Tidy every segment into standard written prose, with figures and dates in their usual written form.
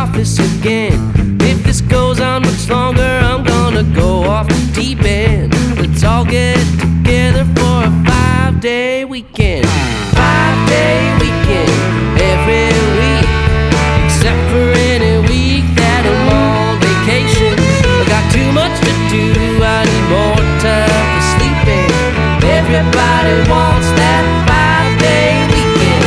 office again. If this goes on much longer, I'm gonna go off the deep end. Let's all get together for a 5-day weekend. 5-day weekend every week, except for any week that I'm on vacation. I got too much to do, I need more time for sleeping. Everybody wants that 5-day weekend.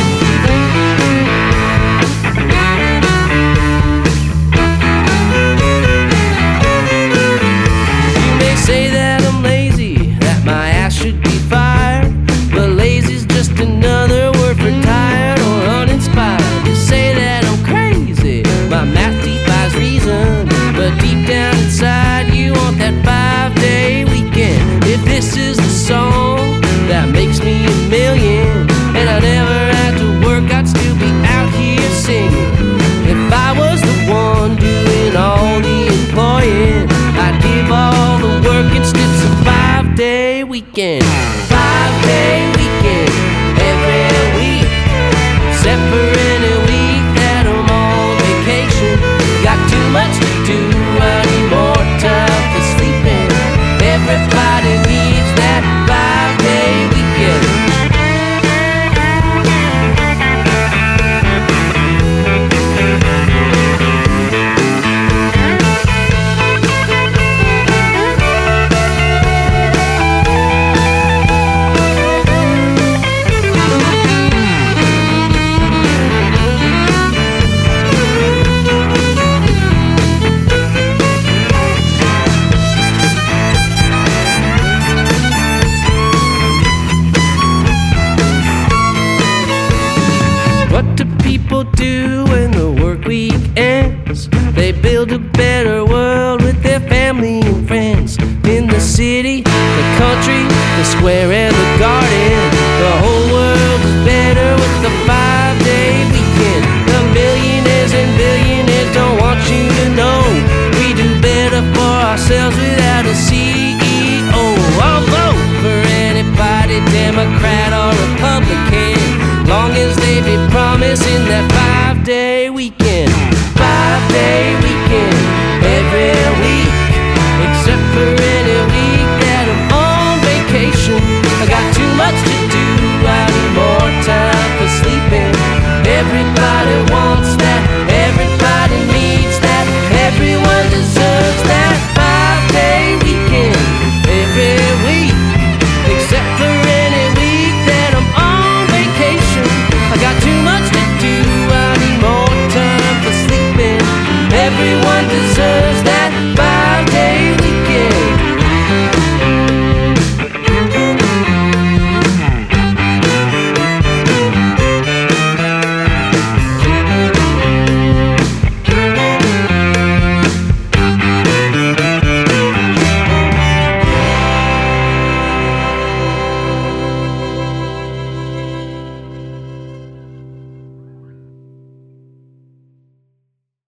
You may say that I'm lazy, that my ass should be fired, but lazy's just another word for tired or uninspired. You say that I'm crazy, my math defies reason, but deep down inside you want that 5-day weekend. If this is the song that makes me a million, and I never had to work, I'd still be out here singing. If I was the one doing all the employing, I'd give all the work and snips a 5-day weekend. 5-day weekend every week, except for any week that I'm on vacation. Got too much to do, I need more time for sleeping. Everybody needs that 5-day weekend. What do people do when the work week ends? They build a better world with their family and friends. In the city, the country, the square and the garden, the whole world is better with the 5-day weekend. The millionaires and billionaires don't want you to know we do better for ourselves without a CEO. I'll vote for anybody, Democrat or Republican, long as they be promising that 5-day weekend. 5-day weekend every week,